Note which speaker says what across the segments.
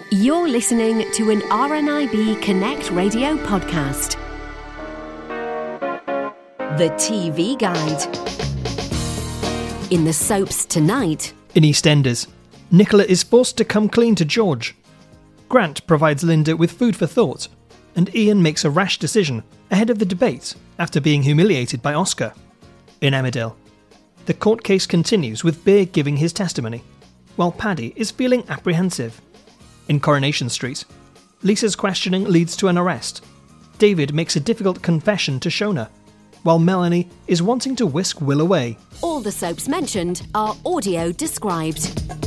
Speaker 1: You're listening to an RNIB Connect radio podcast. The TV Guide. In the soaps tonight.
Speaker 2: In EastEnders, Nicola is forced to come clean to George. Grant provides Linda with food for thought, and Ian makes a rash decision ahead of the debate after being humiliated by Oscar. In Emmerdale, the court case continues with Bear giving his testimony, while Paddy is feeling apprehensive. In Coronation Street, Lisa's questioning leads to an arrest. David makes a difficult confession to Shona, while Melanie is wanting to whisk Will away.
Speaker 1: All the soaps mentioned are audio described.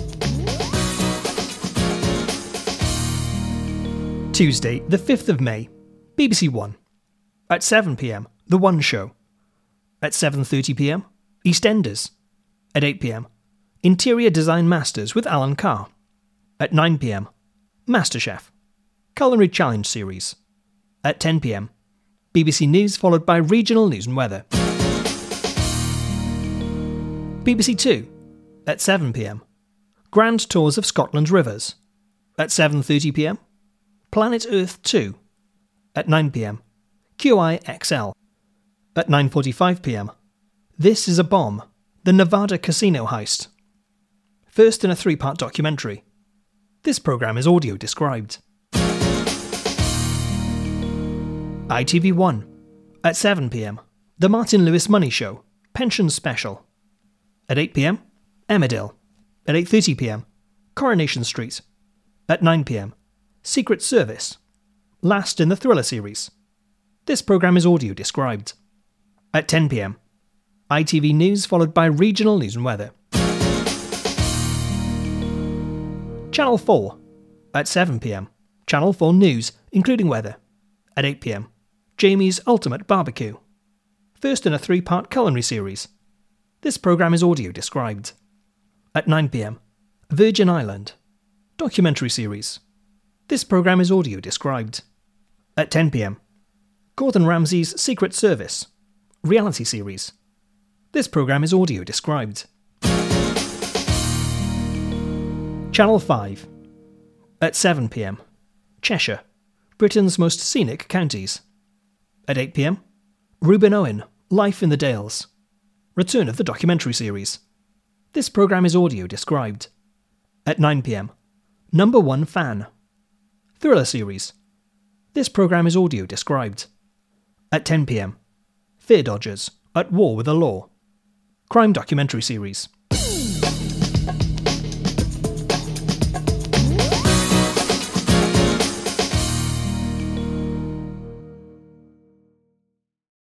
Speaker 2: Tuesday, the 5th of May, BBC One. At 7 p.m, The One Show. At 7:30 p.m, EastEnders. At 8 p.m, Interior Design Masters with Alan Carr. At 9 p.m, MasterChef, Culinary Challenge Series. At 10 p.m, BBC News followed by regional news and weather. BBC Two. At 7 p.m, Grand Tours of Scotland's Rivers. At 7:30 p.m, Planet Earth 2. At 9 p.m, QI XL. At 9:45 p.m, This is a Bomb, the Nevada casino heist. First in a 3-part documentary. This programme is audio described. ITV1. At 7 p.m, The Martin Lewis Money Show, Pension Special. At 8 p.m, Emmerdale. At 8:30 p.m, Coronation Street. At 9 p.m, Secret Service. Last in the thriller series. This programme is audio described. At 10 p.m, ITV News followed by regional news and weather. Channel 4. At 7 p.m, Channel 4 News, including weather. At 8 p.m, Jamie's Ultimate Barbecue. First in a 3-part culinary series. This programme is audio described. At 9 p.m, Virgin Island. Documentary series. This programme is audio described. At 10 p.m, Gordon Ramsay's Secret Service. Reality series. This programme is audio described. Channel 5. At 7 p.m, Cheshire, Britain's most scenic counties. At 8 p.m, Reuben Owen, Life in the Dales. Return of the documentary series. This programme is audio described. At 9 p.m, Number One Fan. Thriller series. This programme is audio described. At 10 p.m, Fear Dodgers, At War with the Law. Crime documentary series.